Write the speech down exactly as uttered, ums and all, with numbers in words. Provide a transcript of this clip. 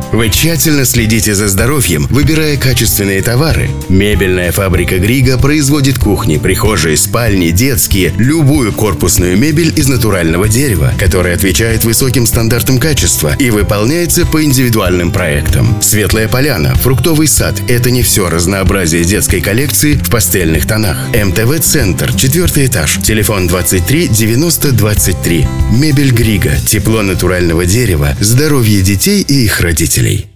Вы тщательно следите за здоровьем, выбирая качественные товары? Мебельная фабрика Грига производит кухни, прихожие, спальни, детские, любую корпусную мебель из натурального дерева, которая отвечает высоким стандартам качества и выполняется по индивидуальным проектам. Светлая поляна, фруктовый сад – это не все разнообразие детской коллекции в пастельных тонах. эм тэ вэ-центр, четвертый этаж, телефон двадцать три девяносто двадцать три. Мебель Грига, тепло натурального дерева, здоровье детей и их родителей.